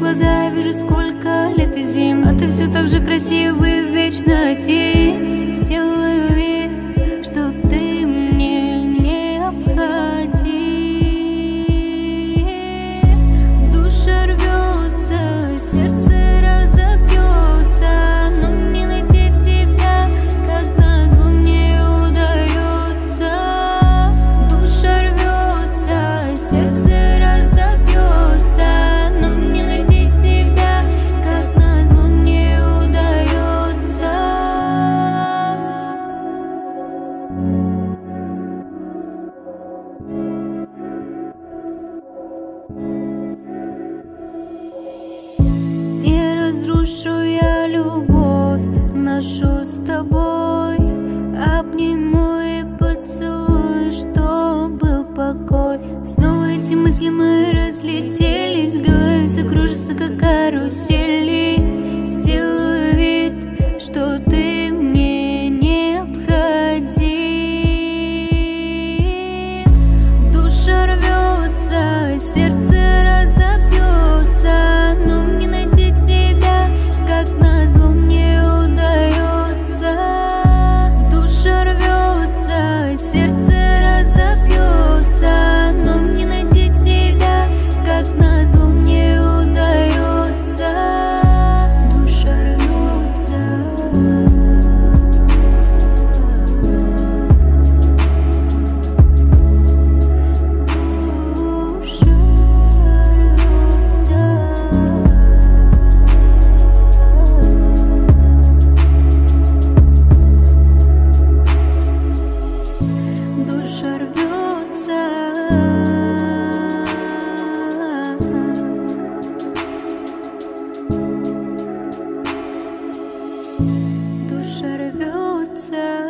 глаза, я вижу, сколько лет и зим, а ты все так же красивый в вечности. Сделаю вид, что ты мне необходим. Душа рвется, сердце разобьется, но мне найти тебя, как назло, мне удается. Душа рвется, сердце разобьется, но мне найти тебя, как назло, мне удается. Не разрушу я любовь нашу с тобой, обниму и поцелую, что был покой. Снова эти мысли мои разлетелись, в голове все кружится, как карусели. Сделаю вид, что ты мне необходим. Душа рвется, сердце разобьется, но мне найти тебя, как назло, мне удается. Душа рвется, сердце разобьется, но мне найти тебя, как назло, мне удается. Душа рвется. Душа рвется. Душа рвется.